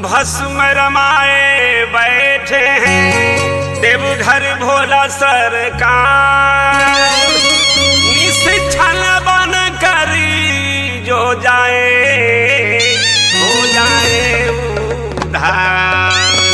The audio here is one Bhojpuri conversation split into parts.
भस्म रमाए बैठे हैं देवघर भोला सरकार। निश्चल बन करी जो जाए हो जाए उद्धार।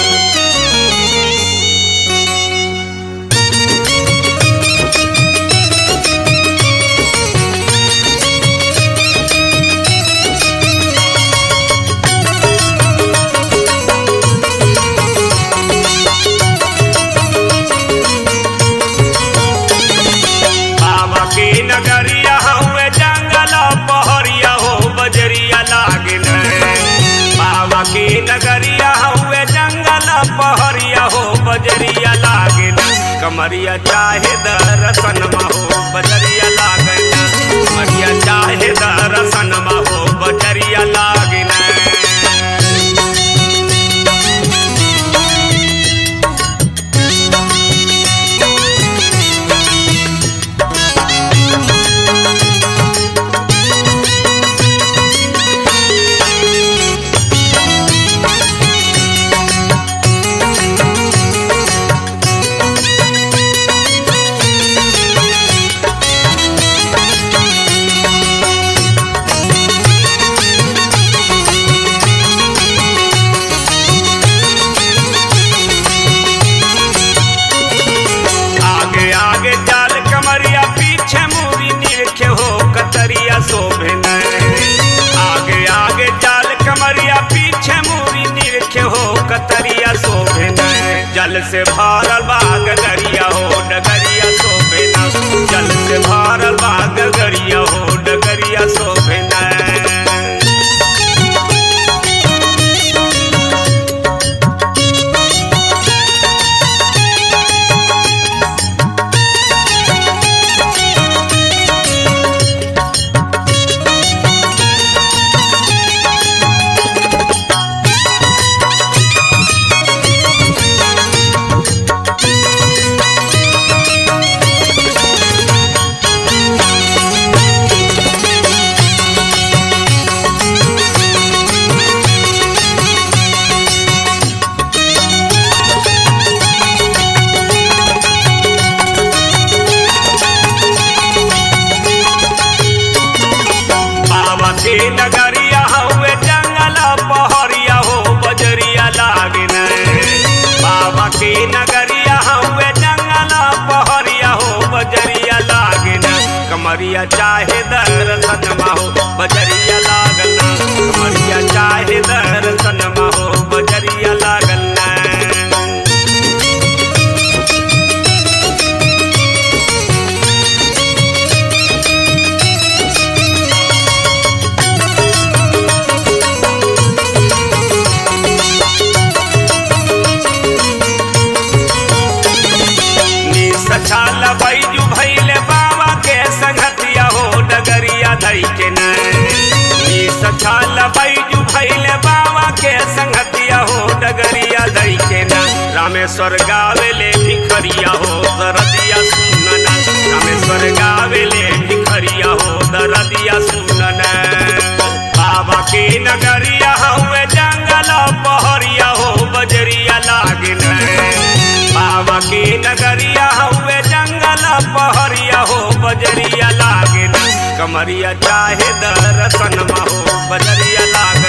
नगरिया हुए जंगल पहरिया हो बजरिया लागिन। बाबा की नगरिया हुए जंगल पहरिया हो बजरिया लागिन। कमरिया चाहे दर्शन हो बजरिया लागिन। कमरिया चाहे दर्शन हो बजरिया लागिन। कतरिया शोभन आगे आगे चाल कमरिया पीछे मूरी निरखे हो कतरिया शोभन। जल से भरल बाग गरिया हो डगरिया शोभन। जल से भरल बाग गरिया हो डगरिया शोभन। नगरिया हुए जंगल पहरिया हो बजरिया लागिन। बाबा की नगरिया हुए जंगल पहरिया हो बजरिया लागिन। कमरिया चाहे दर्शन हो बजरिया लागन। कमरिया चाहे दर्शन हो बजरिया लागन। छाल बैजू भैले बाबा के संगतिया हो डगरिया धई के न। छाल बैजू भैले बाबा के संगतिया हो डगरिया धई के न। रामेश्वर गावेले भिखरिया हो दरदिया सुनन। रामेश्वर गावेले भिखरिया हो दरदिया सुनन। बाबा की नगरिया हुए जंगल पहरिया हो बजरिया लागिन। बाबा की नगरिया हुए जंगल पहरिया हो बजरिया लागिन। कमरिया चाहे दर्शन हो बजरिया लागिन।